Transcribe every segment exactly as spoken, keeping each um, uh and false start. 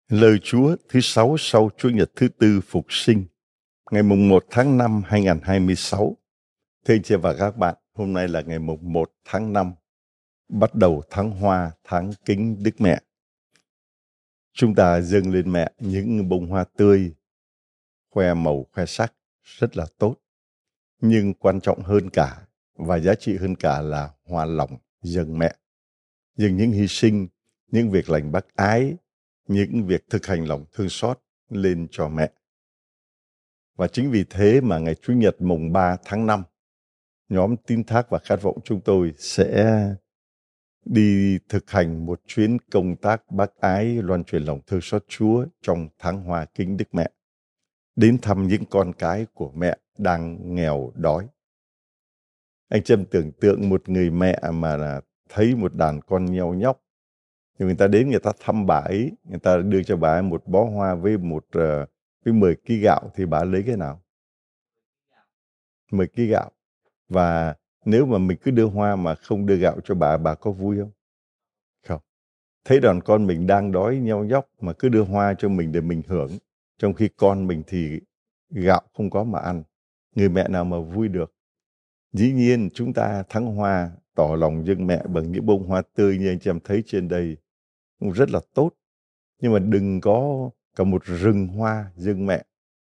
Lời Chúa thứ sáu sau Chúa Nhật thứ tư Phục sinh, ngày mùng một tháng năm hai nghìn không trăm hai mươi sáu. Thưa anh chị và các bạn, hôm nay là ngày mùng một tháng năm, bắt đầu tháng Hoa, tháng Kính Đức Mẹ. Chúng ta dâng lên mẹ những bông hoa tươi, khoe màu, khoe sắc, rất là tốt. Nhưng quan trọng hơn cả và giá trị hơn cả là hoa lòng dâng mẹ. Dâng những hy sinh, những việc lành bác ái, những việc thực hành lòng thương xót lên cho mẹ. Và chính vì thế mà ngày Chủ nhật mùng ba tháng năm, nhóm Tín Thác và Khát Vọng chúng tôi sẽ đi thực hành một chuyến công tác bác ái loan truyền lòng thương xót Chúa trong tháng Hoa Kính Đức Mẹ, đến thăm những con cái của mẹ đang nghèo đói. Anh Trâm tưởng tượng một người mẹ mà là thấy một đàn con nheo nhóc, thì người ta đến người ta thăm bà ấy, người ta đưa cho bà ấy một bó hoa với một uh, với mười ki gạo, thì bà lấy cái nào? mười ki gạo. Và nếu mà mình cứ đưa hoa mà không đưa gạo cho bà, bà có vui không? Không. Thấy đàn con mình đang đói nheo nhóc mà cứ đưa hoa cho mình để mình hưởng, trong khi con mình thì gạo không có mà ăn. Người mẹ nào mà vui được? Dĩ nhiên chúng ta thắng hoa, tỏ lòng dâng mẹ bằng những bông hoa tươi như anh chị em thấy trên đây, cũng rất là tốt. Nhưng mà đừng có cả một rừng hoa dâng mẹ.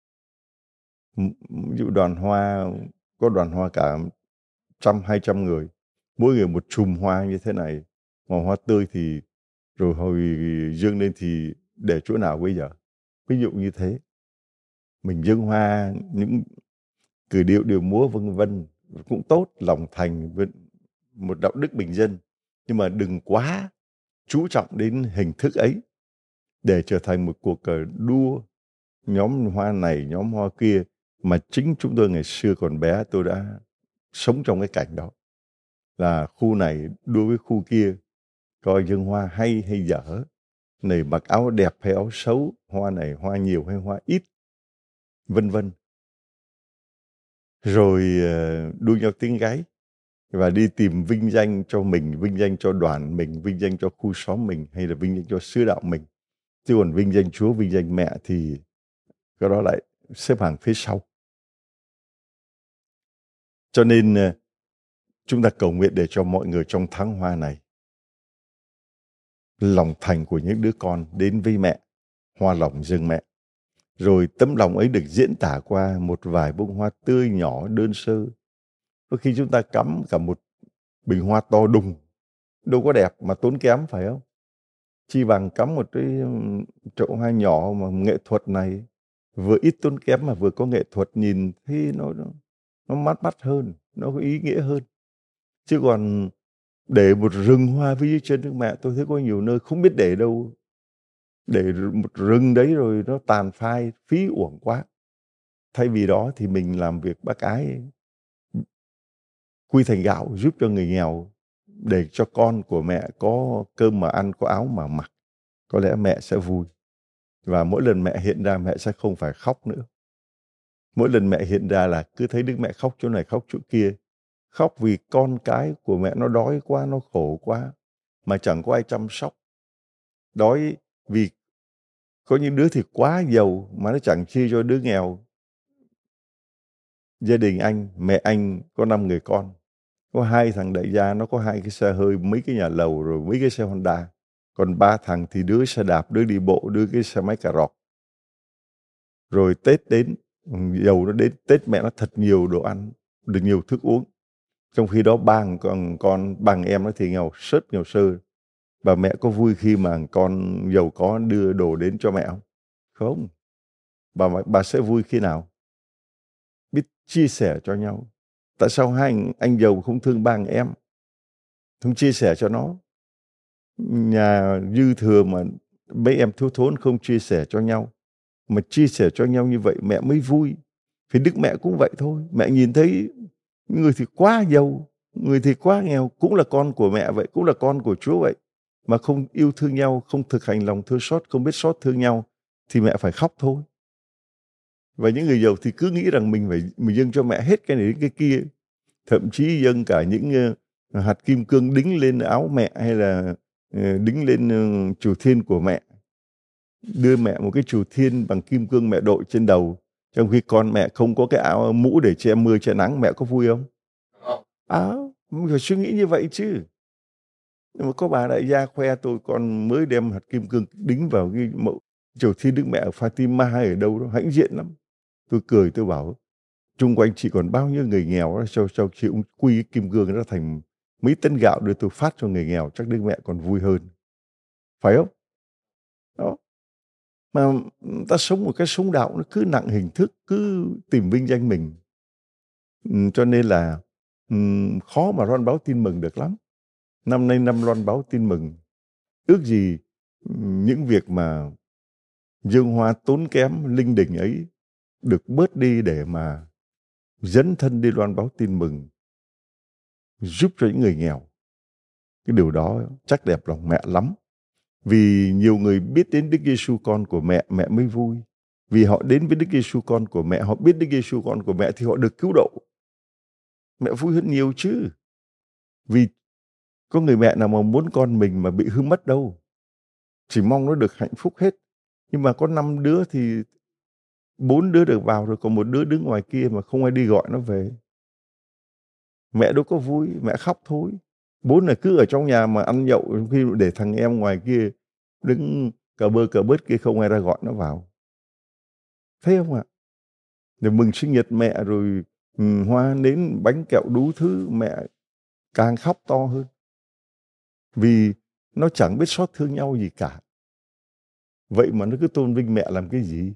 Ví dụ đoàn hoa, có đoàn hoa cả trăm hai trăm người, mỗi người một chùm hoa như thế này, mà hoa tươi thì rồi hồi dâng lên thì để chỗ nào bây giờ? Ví dụ như thế, mình dâng hoa, những cử điệu điệu múa vân vân cũng tốt, lòng thành với một đạo đức bình dân, nhưng mà đừng quá chú trọng đến hình thức ấy để trở thành một cuộc đua nhóm hoa này nhóm hoa kia. Mà chính chúng tôi ngày xưa còn bé, tôi đã sống trong cái cảnh đó, là khu này đua với khu kia, coi dâng hoa hay hay dở, này mặc áo đẹp hay áo xấu, hoa này hoa nhiều hay hoa ít, vân vân. Rồi đua nhau tiếng gáy và đi tìm vinh danh cho mình, vinh danh cho đoàn mình, vinh danh cho khu xóm mình, hay là vinh danh cho sứ đạo mình. Chứ còn vinh danh Chúa, vinh danh mẹ thì cái đó lại xếp hàng phía sau. Cho nên chúng ta cầu nguyện để cho mọi người trong tháng hoa này, lòng thành của những đứa con đến với mẹ, hoa lòng dâng mẹ. Rồi tấm lòng ấy được diễn tả qua một vài bông hoa tươi nhỏ đơn sơ. Có khi chúng ta cắm cả một bình hoa to đùng, đâu có đẹp mà tốn kém, phải không? Chi bằng cắm một cái chậu hoa nhỏ mà nghệ thuật này, vừa ít tốn kém mà vừa có nghệ thuật, nhìn thấy nó, nó, nó mát mắt hơn, nó có ý nghĩa hơn. Chứ còn để một rừng hoa phía dưới chân Đức Mẹ, tôi thấy có nhiều nơi không biết để đâu. Để một rừng đấy rồi nó tàn phai, phí uổng quá. Thay vì đó thì mình làm việc bác ái, quy thành gạo giúp cho người nghèo, để cho con của mẹ có cơm mà ăn, có áo mà mặc. Có lẽ mẹ sẽ vui. Và mỗi lần mẹ hiện ra, mẹ sẽ không phải khóc nữa. Mỗi lần mẹ hiện ra là cứ thấy Đức Mẹ khóc chỗ này, khóc chỗ kia. Khóc vì con cái của mẹ nó đói quá, nó khổ quá, mà chẳng có ai chăm sóc. Đói vì có những đứa thì quá giàu mà nó chẳng chia cho đứa nghèo. Gia đình anh, mẹ anh có năm người con. Có hai thằng đại gia, nó có hai cái xe hơi, mấy cái nhà lầu, rồi mấy cái xe Honda. Còn ba thằng thì đứa xe đạp, đứa đi bộ, đứa cái xe máy cà rọt. Rồi Tết đến, giàu nó đến, Tết mẹ nó thật nhiều đồ ăn, được nhiều thức uống. Trong khi đó ba con, con bằng em nó thì nghèo sớt, nghèo sơ. Bà mẹ có vui khi mà con giàu có đưa đồ đến cho mẹ không? Không. Bà, bà sẽ vui khi nào? Biết chia sẻ cho nhau. Tại sao hai anh, anh giàu không thương ba em? Không chia sẻ cho nó. Nhà dư thừa mà mấy em thiếu thốn không chia sẻ cho nhau. Mà chia sẻ cho nhau như vậy mẹ mới vui. Thì Đức Mẹ cũng vậy thôi. Mẹ nhìn thấy người thì quá giàu, người thì quá nghèo, cũng là con của mẹ vậy, cũng là con của Chúa vậy. Mà không yêu thương nhau, không thực hành lòng thương xót, không biết xót thương nhau, thì mẹ phải khóc thôi. Và những người giàu thì cứ nghĩ rằng mình phải mình dâng cho mẹ hết cái này đến cái kia. Thậm chí dâng cả những uh, hạt kim cương đính lên áo mẹ, hay là uh, đính lên uh, chùa thiên của mẹ. đưa mẹ một cái chùa thiên bằng kim cương mẹ đội trên đầu, trong khi con mẹ không có cái áo mũ để che mưa che nắng, mẹ có vui không? À, mình phải suy nghĩ như vậy chứ. Nhưng mà có bà đại gia khoe tôi con mới đem hạt kim cương đính vào cái mộ chùa thiên Đức Mẹ ở Fatima hay ở đâu đó, hãnh diện lắm. Tôi cười, tôi bảo chung quanh chỉ còn bao nhiêu người nghèo đó, cho cho chị cũng quy cái kim cương nó thành mấy tấn gạo đưa tôi phát cho người nghèo, chắc Đức Mẹ còn vui hơn, phải không? Đó. Mà ta sống một cái sống đạo nó cứ nặng hình thức, cứ tìm vinh danh mình, ừ, cho nên là um, khó mà loan báo tin mừng được lắm. Năm nay năm loan báo tin mừng, ước gì um, những việc mà dương hoa tốn kém linh đình ấy được bớt đi để mà dấn thân đi loan báo tin mừng, giúp cho những người nghèo. Cái điều đó chắc đẹp lòng mẹ lắm. Vì nhiều người biết đến Đức Giêsu con của mẹ, mẹ mới vui. Vì họ đến với Đức Giêsu con của mẹ, họ biết Đức Giêsu con của mẹ thì họ được cứu độ. Mẹ vui hơn nhiều chứ. Vì có người mẹ nào mà muốn con mình mà bị hư mất đâu. Chỉ mong nó được hạnh phúc hết. Nhưng mà có năm đứa thì bốn đứa được vào rồi, còn một đứa đứng ngoài kia mà không ai đi gọi nó về. Mẹ đâu có vui, mẹ khóc thôi. Bốn là cứ ở trong nhà mà ăn nhậu, khi để thằng em ngoài kia đứng cờ bơ cờ bớt kia không ai ra gọi nó vào. Thấy không ạ? Để mừng sinh nhật mẹ rồi um, hoa nến bánh kẹo đủ thứ, mẹ càng khóc to hơn. Vì nó chẳng biết xót thương nhau gì cả. Vậy mà nó cứ tôn vinh mẹ làm cái gì?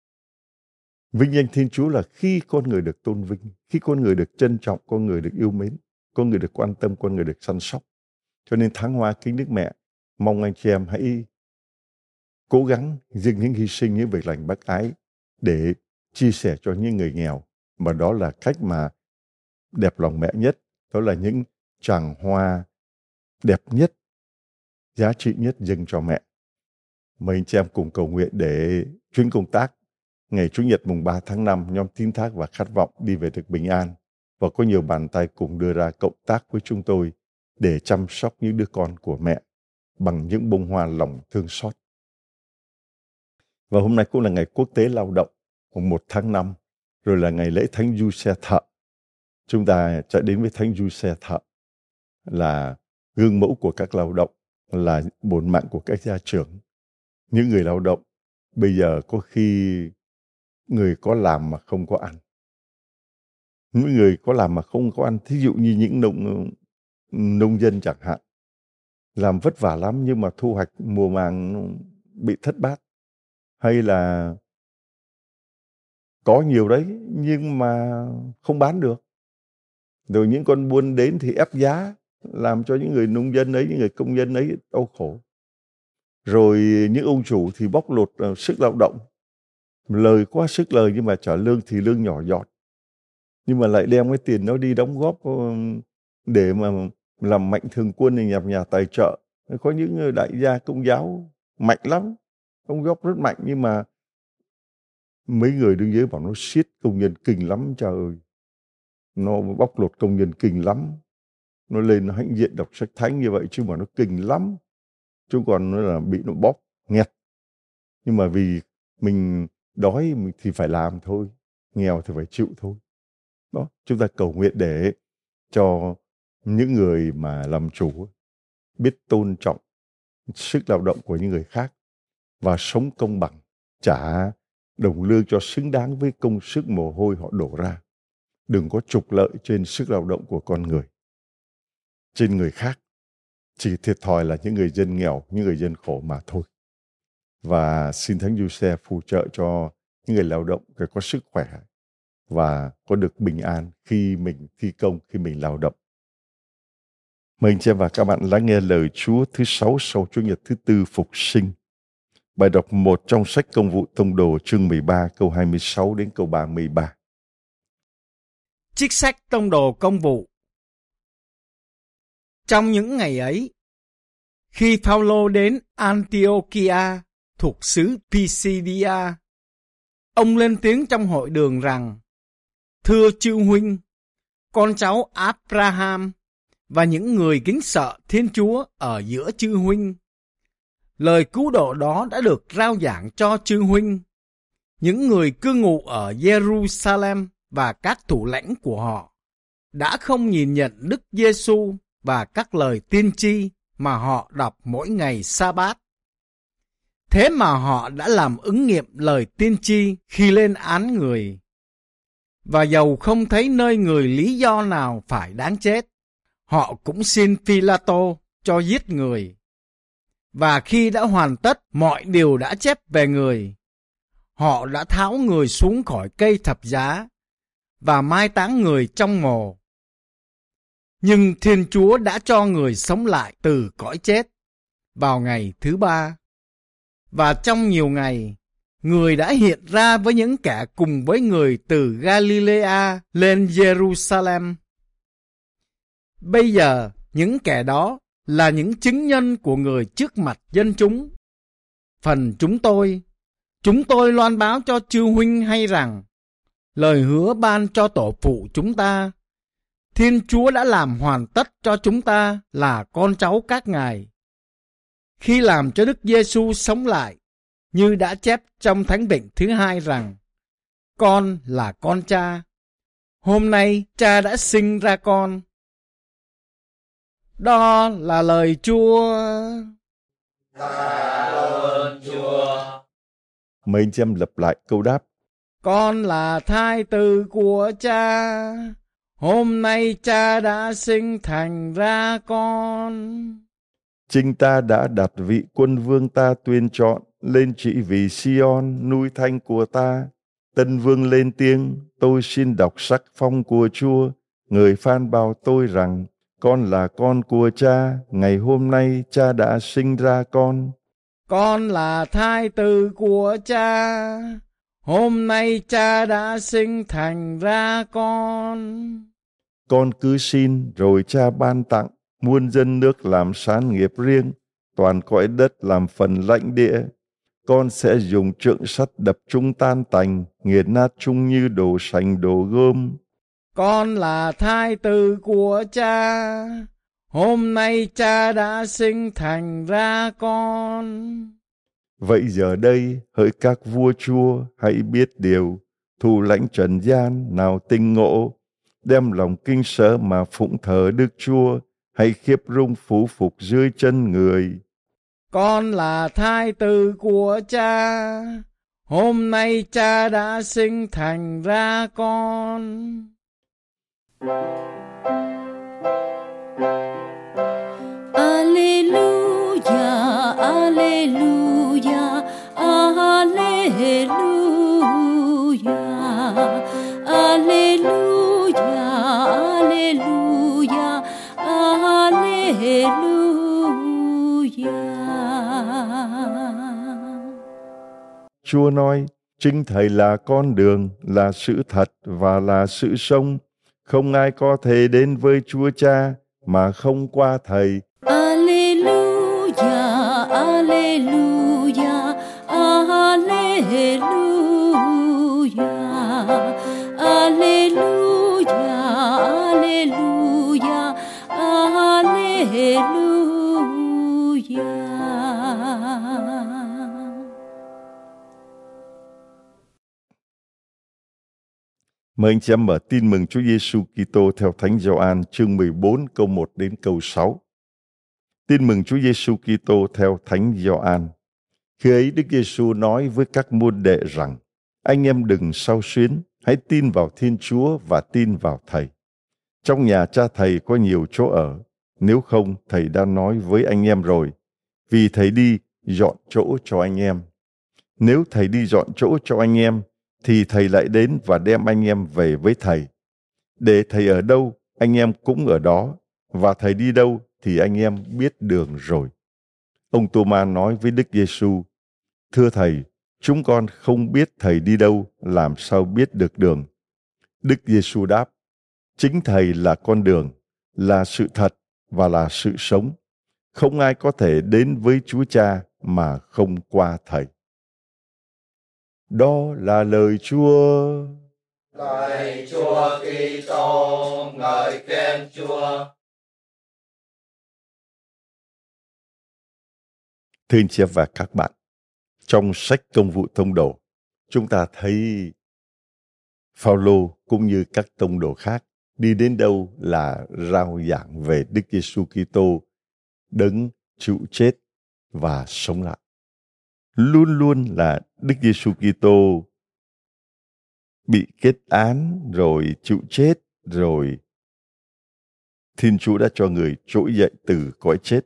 Vinh danh Thiên Chúa là khi con người được tôn vinh, khi con người được trân trọng, con người được yêu mến, con người được quan tâm, con người được săn sóc. Cho nên tháng hoa kính Đức Mẹ, mong anh chị em hãy cố gắng dừng những hy sinh, những việc lành bác ái để chia sẻ cho những người nghèo. Mà đó là cách mà đẹp lòng mẹ nhất. Đó là những tràng hoa đẹp nhất, giá trị nhất dâng cho mẹ. Mời anh chị em cùng cầu nguyện để chuyến công tác ngày Chủ nhật mùng ba tháng năm, nhóm Tín Thác và Khát Vọng đi về được bình an. Và có nhiều bàn tay cùng đưa ra cộng tác với chúng tôi để chăm sóc những đứa con của mẹ bằng những bông hoa lòng thương xót. Và hôm nay cũng là ngày quốc tế lao động, mùng một tháng năm, rồi là ngày lễ Thánh Giuse Thợ. Chúng ta chạy đến với Thánh Giuse Thợ là gương mẫu của các lao động, là bổn mạng của các gia trưởng. Những người lao động bây giờ có khi người có làm mà không có ăn. Những người có làm mà không có ăn, thí dụ như những nông, nông dân chẳng hạn, làm vất vả lắm nhưng mà thu hoạch mùa màng bị thất bát. Hay là có nhiều đấy nhưng mà không bán được. Rồi những con buôn đến thì ép giá, làm cho những người nông dân ấy, những người công nhân ấy đau khổ. Rồi những ông chủ thì bóc lột uh, sức lao động. Lời quá sức lời nhưng mà trả lương thì lương nhỏ giọt. Nhưng mà lại đem cái tiền đó đi đóng góp uh, để mà làm mạnh thường quân, thì nhập nhà tài trợ. Có những đại gia công giáo mạnh lắm, đóng góp rất mạnh, nhưng mà mấy người đứng dưới bảo nó siết công nhân kinh lắm, trời ơi. Nó bóc lột công nhân kinh lắm. Nó lên nó hãnh diện đọc sách thánh như vậy chứ mà nó kinh lắm. Chứ còn nó là bị nó bóp nghẹt. Nhưng mà vì mình đói thì phải làm thôi, nghèo thì phải chịu thôi. Đó, chúng ta cầu nguyện để cho những người mà làm chủ biết tôn trọng sức lao động của những người khác và sống công bằng, trả đồng lương cho xứng đáng với công sức mồ hôi họ đổ ra. Đừng có trục lợi trên sức lao động của con người, trên người khác. Chỉ thiệt thòi là những người dân nghèo, những người dân khổ mà thôi. Và xin Thánh Giuse phù trợ cho những người lao động phải có sức khỏe và có được bình an khi mình thi công, khi mình lao động. Mời anh chị em và các bạn lắng nghe lời Chúa thứ sáu sau Chủ nhật thứ tư Phục Sinh. Bài đọc một trong sách Công vụ Tông đồ chương mười ba câu hai mươi sáu đến câu ba mươi ba. Trích sách Tông đồ Công vụ. Trong những ngày ấy, khi Phao-lô đến Antiochia thuộc xứ Pisidia, ông lên tiếng trong hội đường rằng: Thưa chư huynh, con cháu Abraham và những người kính sợ Thiên Chúa ở giữa chư huynh, Lời cứu độ đó đã được rao giảng cho chư huynh, những người cư ngụ ở Jerusalem và các thủ lãnh của họ đã không nhìn nhận Đức Giêsu và các lời tiên tri mà họ đọc mỗi ngày sa-bát. Thế mà họ đã làm ứng nghiệm lời tiên tri khi lên án người. Và dầu không thấy nơi người lý do nào phải đáng chết, họ cũng xin Phi-la-tô cho giết người. Và khi đã hoàn tất mọi điều đã chép về người, họ đã tháo người xuống khỏi cây thập giá và mai táng người trong mồ. Nhưng Thiên Chúa đã cho người sống lại từ cõi chết vào ngày thứ ba. Và trong nhiều ngày, người đã hiện ra với những kẻ cùng với người từ Galilea lên Jerusalem. Bây giờ, những kẻ đó là những chứng nhân của người trước mặt dân chúng. Phần chúng tôi, chúng tôi loan báo cho chư huynh hay rằng, lời hứa ban cho tổ phụ chúng ta, Thiên Chúa đã làm hoàn tất cho chúng ta là con cháu các ngài. Khi làm cho Đức Giêsu sống lại, như đã chép trong Thánh Vịnh thứ hai rằng, con là con cha. Hôm nay cha đã sinh ra con. Đó là lời Chúa. Tạ ơn Chúa. Mấy anh chị em lặp lại câu đáp. Con là thai tử của cha. Hôm nay cha đã sinh thành ra con. Chính ta đã đặt vị quân vương ta tuyên chọn lên trị vì Sion nuôi thanh của ta. Tân vương lên tiếng, tôi xin đọc sắc phong của Chúa. Người phán bảo tôi rằng, con là con của cha, ngày hôm nay cha đã sinh ra con. Con là thai tử của cha, hôm nay cha đã sinh thành ra con. Con cứ xin rồi cha ban tặng, muôn dân nước làm sản nghiệp riêng, toàn cõi đất làm phần lãnh địa. Con sẽ dùng trượng sắt đập chúng tan tành, nghiền nát chúng như đồ sành đồ gôm. Con là thai tử của cha, hôm nay cha đã sinh thành ra con. Vậy giờ đây, hỡi các vua chúa, hãy biết điều, thủ lãnh trần gian nào tinh ngộ, đem lòng kinh sợ mà phụng thờ Đức Chúa, hãy khiếp rung phủ phục dưới chân người. Con là thai tử của cha, hôm nay cha đã sinh thành ra con. Alleluia, alleluia, alleluia, alleluia, alleluia, alleluia. Chúa nói, chính Thầy là con đường, là sự thật và là sự sống. Không ai có thể đến với Chúa Cha mà không qua Thầy. Alleluia, alleluia, alleluia, alleluia, alleluia, alleluia. Mời anh chị em mở tin mừng Chúa Giêsu Kitô theo Thánh Gioan chương mười bốn câu một đến câu sáu. Tin mừng Chúa Giêsu Kitô theo Thánh Gioan. Khi ấy Đức Giêsu nói với các môn đệ rằng: anh em đừng xao xuyến, hãy tin vào Thiên Chúa và tin vào Thầy. Trong nhà Cha Thầy có nhiều chỗ ở, nếu không Thầy đã nói với anh em rồi, vì Thầy đi dọn chỗ cho anh em. Nếu Thầy đi dọn chỗ cho anh em, thì Thầy lại đến và đem anh em về với Thầy. Để Thầy ở đâu, anh em cũng ở đó, và Thầy đi đâu thì anh em biết đường rồi. Ông Tô-ma nói với Đức Giêsu: thưa Thầy, chúng con không biết Thầy đi đâu, làm sao biết được đường? Đức Giêsu đáp: chính Thầy là con đường, là sự thật và là sự sống. Không ai có thể đến với Chúa Cha mà không qua Thầy. Đó là lời Chúa. Lạy Chúa Kitô, ngợi khen Chúa. Thưa anh chị em và các bạn, trong sách Công vụ Tông đồ, chúng ta thấy Phao-lô cũng như các tông đồ khác đi đến đâu là rao giảng về Đức Giêsu Kitô đấng chịu chết và sống lại. Luôn luôn là Đức Giêsu Kitô bị kết án rồi chịu chết, rồi Thiên Chúa đã cho người trỗi dậy từ cõi chết.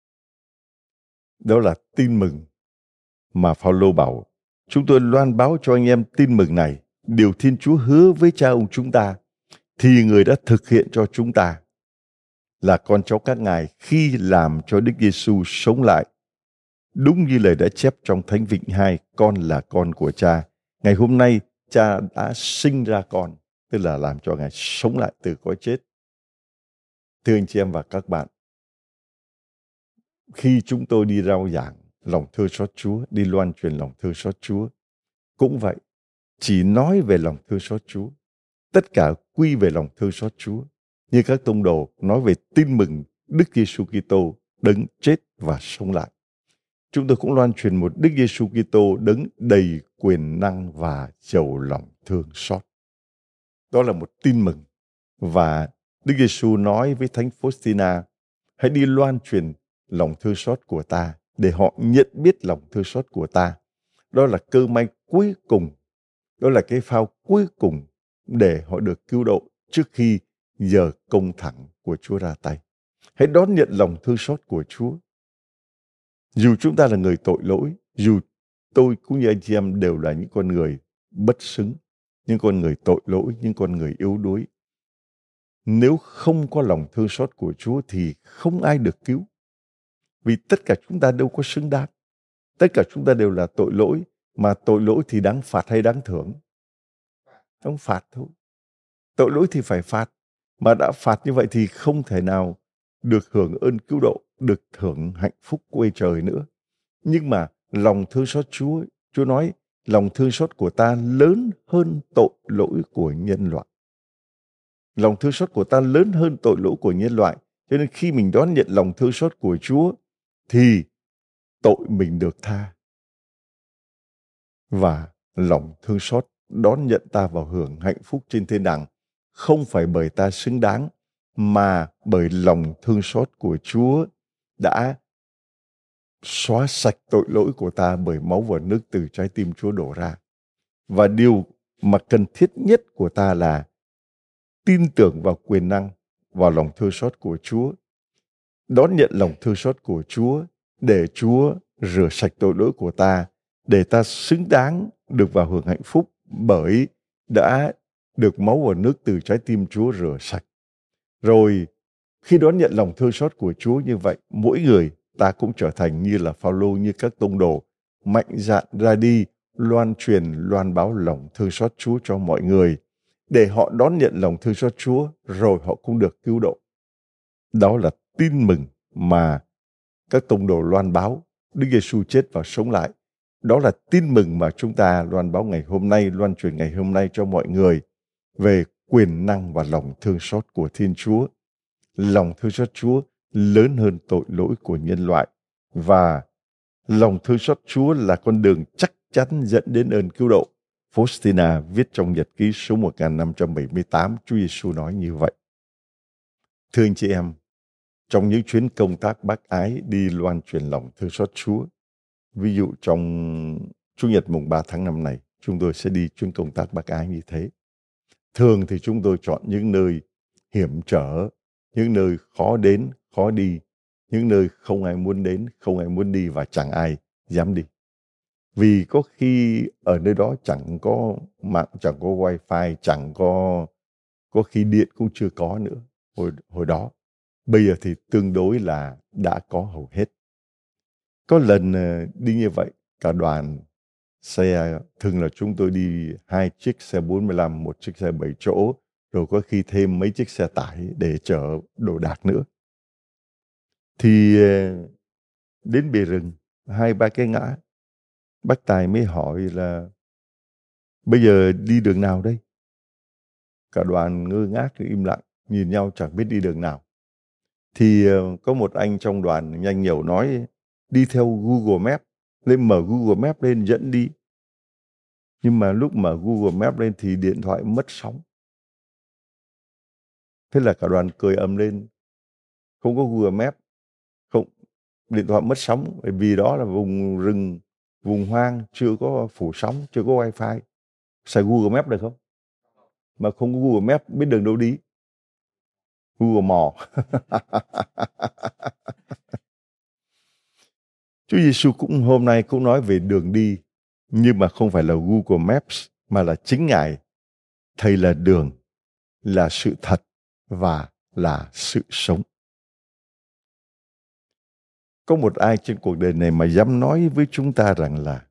Đó là tin mừng mà Phao-lô bảo chúng tôi loan báo cho anh em tin mừng này, điều Thiên Chúa hứa với cha ông chúng ta thì người đã thực hiện cho chúng ta, là con cháu các ngài khi làm cho Đức Giêsu sống lại. Đúng như lời đã chép trong Thánh Vịnh hai, con là con của cha. Ngày hôm nay cha đã sinh ra con, tức là làm cho ngài sống lại từ cõi chết. Thưa anh chị em và các bạn, khi chúng tôi đi rao giảng lòng thương xót Chúa, đi loan truyền lòng thương xót Chúa, cũng vậy, chỉ nói về lòng thương xót Chúa, tất cả quy về lòng thương xót Chúa. Như các tông đồ nói về tin mừng Đức Giêsu Kitô đấng chết và sống lại, chúng tôi cũng loan truyền một Đức Giêsu Kitô đấng đầy quyền năng và giàu lòng thương xót. Đó là một tin mừng. Và Đức Giêsu nói với Thánh Faustina, hãy đi loan truyền lòng thương xót của ta để họ nhận biết lòng thương xót của ta. Đó là cơ may cuối cùng, đó là cái phao cuối cùng để họ được cứu độ trước khi giờ công thẳng của Chúa ra tay. Hãy đón nhận lòng thương xót của Chúa. Dù chúng ta là người tội lỗi, dù tôi cũng như anh chị em đều là những con người bất xứng, những con người tội lỗi, những con người yếu đuối. Nếu không có lòng thương xót của Chúa thì không ai được cứu. Vì tất cả chúng ta đâu có xứng đáng. Tất cả chúng ta đều là tội lỗi, mà tội lỗi thì đáng phạt hay đáng thưởng? Không phạt thôi. Tội lỗi thì phải phạt, mà đã phạt như vậy thì không thể nào được hưởng ơn cứu độ, được thưởng hạnh phúc quê trời nữa. Nhưng mà lòng thương xót Chúa, Chúa nói lòng thương xót của ta lớn hơn tội lỗi của nhân loại. Lòng thương xót của ta lớn hơn tội lỗi của nhân loại. Cho nên khi mình đón nhận lòng thương xót của Chúa thì tội mình được tha. Và lòng thương xót đón nhận ta vào hưởng hạnh phúc trên thiên đàng, không phải bởi ta xứng đáng, mà bởi lòng thương xót của Chúa đã xóa sạch tội lỗi của ta bởi máu và nước từ trái tim Chúa đổ ra. Và điều mà cần thiết nhất của ta là tin tưởng vào quyền năng, vào lòng thương xót của Chúa, đón nhận lòng thương xót của Chúa để Chúa rửa sạch tội lỗi của ta, để ta xứng đáng được vào hưởng hạnh phúc bởi đã được máu và nước từ trái tim Chúa rửa sạch. Rồi khi đón nhận lòng thương xót của Chúa như vậy, mỗi người ta cũng trở thành như là Phao-lô, như các tông đồ, mạnh dạn ra đi loan truyền, loan báo lòng thương xót Chúa cho mọi người, để họ đón nhận lòng thương xót Chúa, rồi họ cũng được cứu độ. Đó là tin mừng mà các tông đồ loan báo Đức Giêsu chết và sống lại. Đó là tin mừng mà chúng ta loan báo ngày hôm nay, loan truyền ngày hôm nay cho mọi người về quyền năng và lòng thương xót của Thiên Chúa. Lòng thương xót Chúa lớn hơn tội lỗi của nhân loại, và lòng thương xót Chúa là con đường chắc chắn dẫn đến ơn cứu độ. Faustina viết trong nhật ký số một nghìn năm trăm bảy mươi tám, Chúa Giêsu nói như vậy. Thưa anh chị em, trong những chuyến công tác bác ái đi loan truyền lòng thương xót Chúa, ví dụ trong Chủ nhật mùng ba tháng năm này, chúng tôi sẽ đi chuyến công tác bác ái như thế. Thường thì chúng tôi chọn những nơi hiểm trở, những nơi khó đến, khó đi, những nơi không ai muốn đến, không ai muốn đi và chẳng ai dám đi. Vì có khi ở nơi đó chẳng có mạng, chẳng có wifi, chẳng có, có khi điện cũng chưa có nữa hồi, hồi đó. Bây giờ thì tương đối là đã có hầu hết. Có lần đi như vậy, cả đoàn xe, thường là chúng tôi đi hai chiếc xe bốn mươi lăm, một chiếc xe bảy chỗ, rồi có khi thêm mấy chiếc xe tải để chở đồ đạc nữa. Thì đến bìa rừng, hai ba cái ngã, bác Tài mới hỏi là bây giờ đi đường nào đây? Cả đoàn ngơ ngác im lặng, nhìn nhau chẳng biết đi đường nào. Thì có một anh trong đoàn nhanh nhẩu nói, đi theo Google Maps, lên mở Google Maps lên dẫn đi. Nhưng mà lúc mở Google Maps lên thì điện thoại mất sóng. Thế là cả đoàn cười ầm lên, không có Google Maps, không, điện thoại mất sóng, bởi vì đó là vùng rừng, vùng hoang, chưa có phủ sóng, chưa có wifi. Xài Google Maps được không? Mà không có Google Maps, biết đường đâu đi? Google mò. Chúa Giêsu cũng hôm nay cũng nói về đường đi, nhưng mà không phải là Google Maps, mà là chính Ngài. Thầy là đường, là sự thật và là sự sống. Có một ai trên cuộc đời này mà dám nói với chúng ta rằng là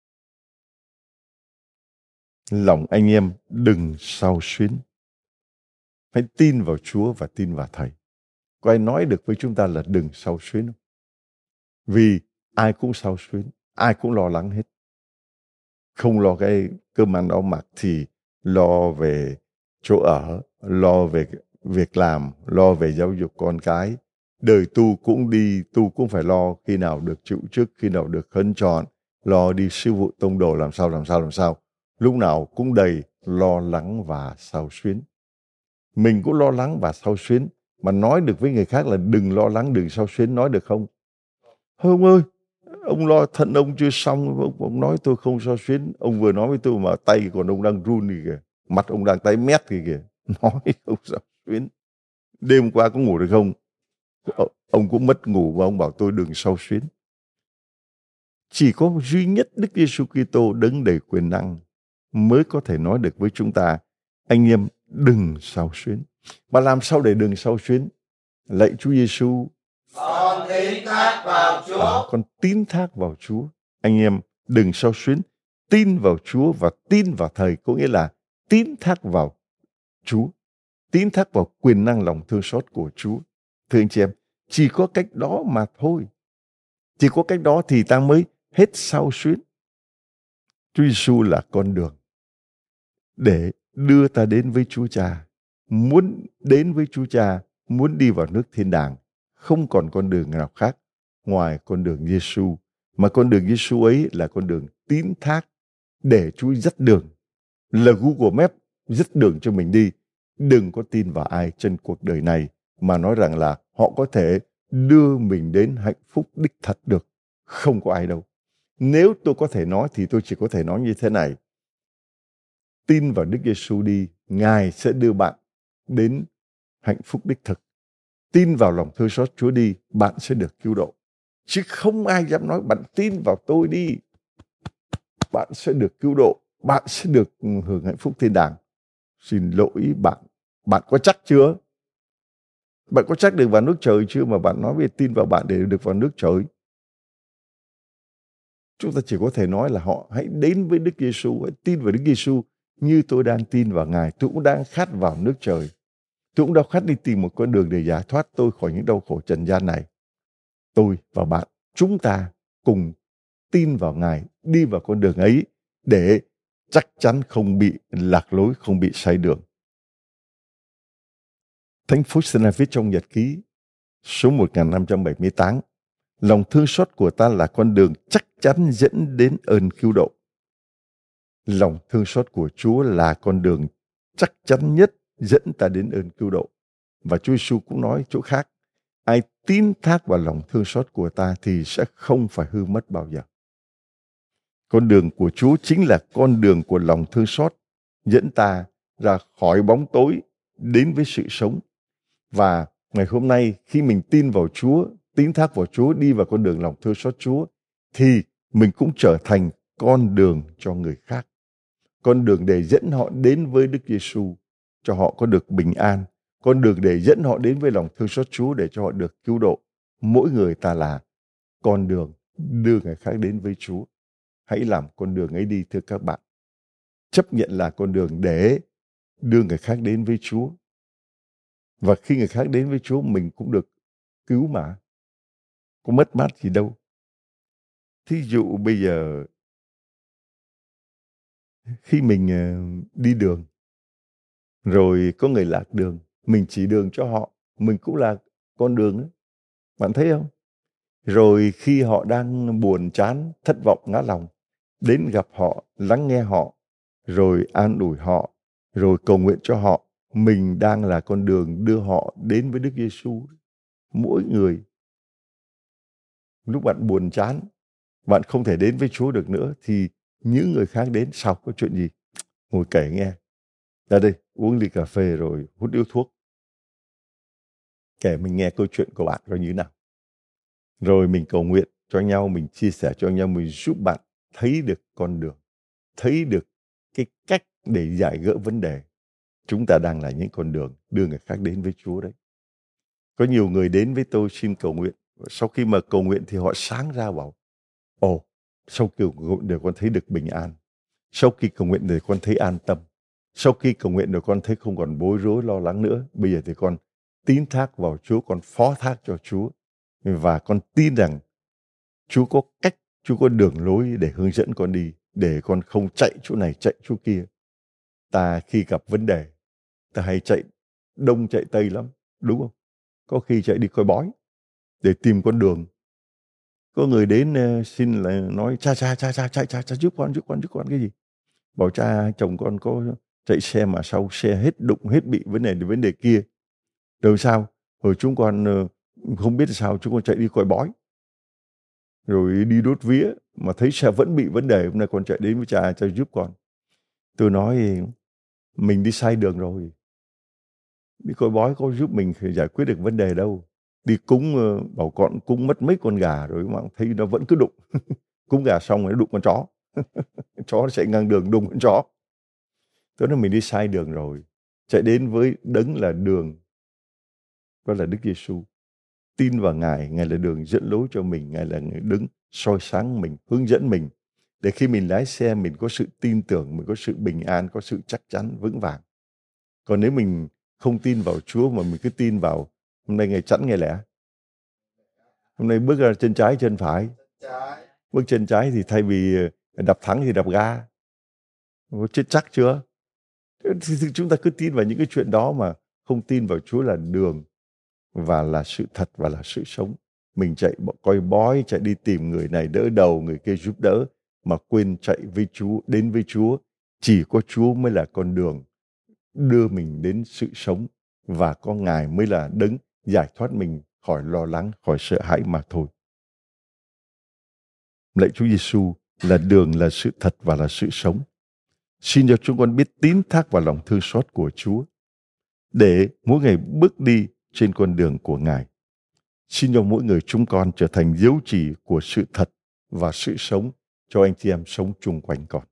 lòng anh em đừng xao xuyến, hãy tin vào Chúa và tin vào Thầy. Có ai nói được với chúng ta là đừng xao xuyến không? Vì ai cũng xao xuyến, ai cũng lo lắng hết. Không lo cái cơm ăn áo mặc thì lo về chỗ ở, lo về việc làm, lo về giáo dục con cái. Đời tu cũng đi, tu cũng phải lo khi nào được chịu chức, khi nào được khấn trọn, lo đi sư vụ tông đồ làm sao, làm sao, làm sao. Lúc nào cũng đầy lo lắng và xao xuyến. Mình cũng lo lắng và xao xuyến, mà nói được với người khác là đừng lo lắng, đừng xao xuyến, nói được không? Ông ơi, ông lo thận ông chưa xong, ông, ông nói tôi không xao xuyến. Ông vừa nói với tôi mà tay còn ông đang run gì kìa, mặt ông đang tái mét kìa kìa. Nói không xao xuyến. Đêm qua có ngủ được không? Ông cũng mất ngủ và ông bảo tôi đừng xao xuyến. Chỉ có duy nhất Đức Giêsu Kitô đấng đầy quyền năng mới có thể nói được với chúng ta, anh em đừng xao xuyến. Mà làm sao để đừng xao xuyến? Lạy Chúa Giêsu, con tín thác vào Chúa. À, con tín thác vào Chúa. Anh em đừng xao xuyến, tin vào Chúa và tin vào Thầy, có nghĩa là tín thác vào Chúa, tín thác vào quyền năng lòng thương xót của Chúa. Thưa anh chị em, chỉ có cách đó mà thôi. Chỉ có cách đó thì ta mới hết xao xuyến. Chúa Giêsu là con đường để đưa ta đến với Chúa Cha. Muốn đến với Chúa Cha, muốn đi vào nước thiên đàng, không còn con đường nào khác ngoài con đường Giêsu, mà con đường Giêsu ấy là con đường tín thác để Chúa dắt đường. Là Google Maps dắt đường cho mình đi. Đừng có tin vào ai trên cuộc đời này mà nói rằng là họ có thể đưa mình đến hạnh phúc đích thật được. Không có ai đâu. Nếu tôi có thể nói thì tôi chỉ có thể nói như thế này. Tin vào Đức Giêsu đi, Ngài sẽ đưa bạn đến hạnh phúc đích thực. Tin vào lòng thương xót Chúa đi, bạn sẽ được cứu độ. Chứ không ai dám nói bạn tin vào tôi đi, bạn sẽ được cứu độ, bạn sẽ được hưởng hạnh phúc thiên đàng. Xin lỗi bạn, bạn có chắc chưa? Bạn có chắc được vào nước trời chưa mà bạn nói về tin vào bạn để được vào nước trời? Chúng ta chỉ có thể nói là họ hãy đến với Đức Giêsu, hãy tin vào Đức Giêsu như tôi đang tin vào Ngài. Tôi cũng đang khát vào nước trời. Tôi cũng đang khát đi tìm một con đường để giải thoát tôi khỏi những đau khổ trần gian này. Tôi và bạn, chúng ta cùng tin vào Ngài, đi vào con đường ấy để chắc chắn không bị lạc lối, không bị sai đường. Thánh Faustina viết trong nhật ký số một nghìn năm trăm bảy mươi tám, lòng thương xót của ta là con đường chắc chắn dẫn đến ơn cứu độ. Lòng thương xót của Chúa là con đường chắc chắn nhất dẫn ta đến ơn cứu độ. Và Chúa Giêsu cũng nói chỗ khác, ai tín thác vào lòng thương xót của ta thì sẽ không phải hư mất bao giờ. Con đường của Chúa chính là con đường của lòng thương xót, dẫn ta ra khỏi bóng tối đến với sự sống. Và ngày hôm nay khi mình tin vào Chúa, tín thác vào Chúa, đi vào con đường lòng thương xót Chúa, thì mình cũng trở thành con đường cho người khác. Con đường để dẫn họ đến với Đức Giêsu, cho họ có được bình an. Con đường để dẫn họ đến với lòng thương xót Chúa để cho họ được cứu độ. Mỗi người ta là con đường đưa người khác đến với Chúa. Hãy làm con đường ấy đi thưa các bạn. Chấp nhận là con đường để đưa người khác đến với Chúa. Và khi người khác đến với Chúa mình cũng được cứu mà. Có mất mát gì đâu. Thí dụ bây giờ khi mình đi đường rồi có người lạc đường, mình chỉ đường cho họ, mình cũng là con đường ấy. Bạn thấy không? Rồi khi họ đang buồn chán, thất vọng, ngã lòng, đến gặp họ, lắng nghe họ, rồi an ủi họ, rồi cầu nguyện cho họ. Mình đang là con đường đưa họ đến với Đức Giêsu. Mỗi người, lúc bạn buồn chán, bạn không thể đến với Chúa được nữa, thì những người khác đến, sau có chuyện gì? Ngồi kể nghe. Ra đây, uống ly cà phê rồi hút điếu thuốc. Kể mình nghe câu chuyện của bạn coi như thế nào. Rồi mình cầu nguyện cho nhau, mình chia sẻ cho nhau, mình giúp bạn thấy được con đường, thấy được cái cách để giải gỡ vấn đề. Chúng ta đang là những con đường đưa người khác đến với Chúa đấy. Có nhiều người đến với tôi xin cầu nguyện. Sau khi mà cầu nguyện thì họ sáng ra bảo, ồ, sau khi cầu nguyện để con thấy được bình an. Sau khi cầu nguyện để con thấy an tâm. Sau khi cầu nguyện rồi con thấy không còn bối rối lo lắng nữa. Bây giờ thì con tín thác vào Chúa, con phó thác cho Chúa. Và con tin rằng Chúa có cách, Chúa có đường lối để hướng dẫn con đi, để con không chạy chỗ này, chạy chỗ kia. Ta khi gặp vấn đề, ta hay chạy đông chạy tây lắm, đúng không? Có khi chạy đi coi bói để tìm con đường. Có người đến uh, xin là nói cha cha cha cha cha cha cha giúp con giúp con giúp con cái gì? Bảo cha chồng con có chạy xe mà sau xe hết đụng hết bị vấn đề vấn đề kia. Rồi sao? Rồi chúng con uh, không biết sao chúng con chạy đi coi bói. Rồi đi đốt vía mà thấy xe vẫn bị vấn đề, hôm nay con chạy đến với cha cha giúp con. Tôi nói mình đi sai đường rồi. Đi coi bói có giúp mình giải quyết được vấn đề đâu. Đi cúng, bảo con cúng mất mấy con gà rồi mà thấy nó vẫn cứ đụng. Cúng gà xong rồi nó đụng con chó. Chó nó chạy ngang đường đụng con chó. Tôi nói mình đi sai đường rồi. Chạy đến với đấng là đường. Đó là Đức Giêsu. Tin vào Ngài, Ngài là đường dẫn lối cho mình. Ngài là người đứng soi sáng mình, hướng dẫn mình. Để khi mình lái xe mình có sự tin tưởng, mình có sự bình an, có sự chắc chắn, vững vàng. Còn nếu mình không tin vào Chúa mà mình cứ tin vào hôm nay ngày chẵn ngày lẻ, hôm nay bước ra chân trái chân phải, bước chân trái thì thay vì đạp thắng thì đạp ga, chết chắc chưa? Thì chúng ta cứ tin vào những cái chuyện đó mà không tin vào Chúa là đường và là sự thật và là sự sống. Mình chạy coi bói, chạy đi tìm người này đỡ đầu, người kia giúp đỡ, mà quên chạy với Chúa, đến với Chúa. Chỉ có Chúa mới là con đường đưa mình đến sự sống, và có Ngài mới là đấng giải thoát mình khỏi lo lắng, khỏi sợ hãi mà thôi. Lạy Chúa Giêsu là đường, là sự thật và là sự sống. Xin cho chúng con biết tín thác vào lòng thương xót của Chúa, để mỗi ngày bước đi trên con đường của Ngài. Xin cho mỗi người chúng con trở thành dấu chỉ của sự thật và sự sống cho anh chị em sống chung quanh con.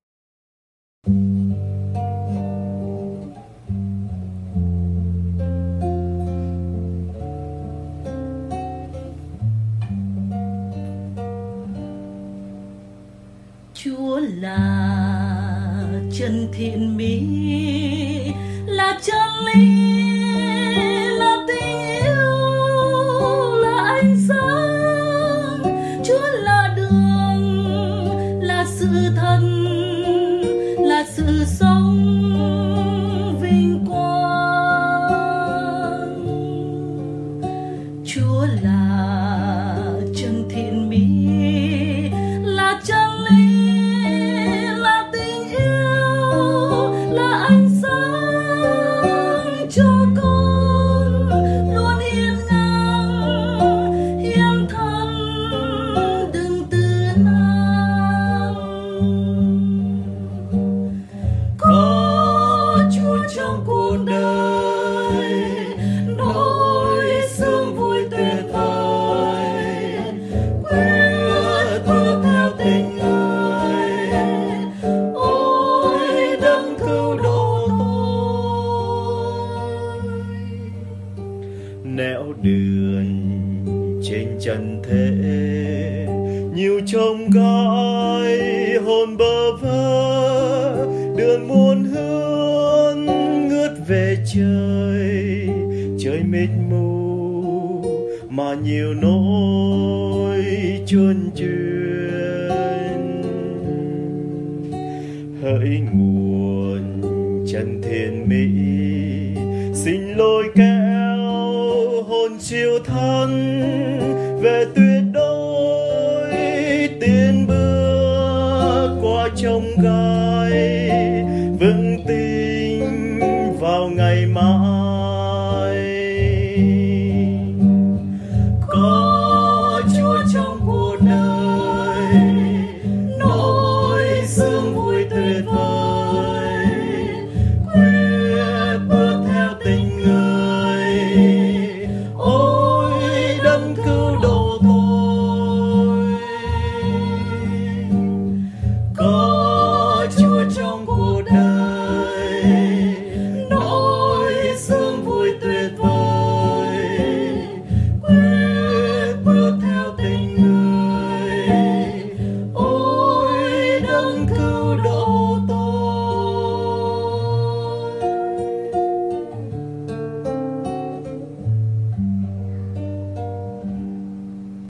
Chúa là chân thiện mỹ, là chân lý, là tình yêu, là ánh sáng. Chúa là đường, là sự thật, là sự sống vinh quang. Chúa là chân thiện mỹ, là chân lý, cho con luôn hiên ngang, hiên thân đừng từ nan. Có Chúa trong cuộc đời, nỗi sương vui tuyệt vời, quyết bước theo tình Người. Ôi đấng cứu độ nẻo đường trên trần thế, nhiều trông gai hồn bơ vơ, đường muôn hướng ngước về trời. Trời mịt mù mà nhiều nỗi chuôn chuyên, hỡi nguồn chân thiện mỹ, xin lôi kéo hồn siêu thân về tuyệt đối. trông gai.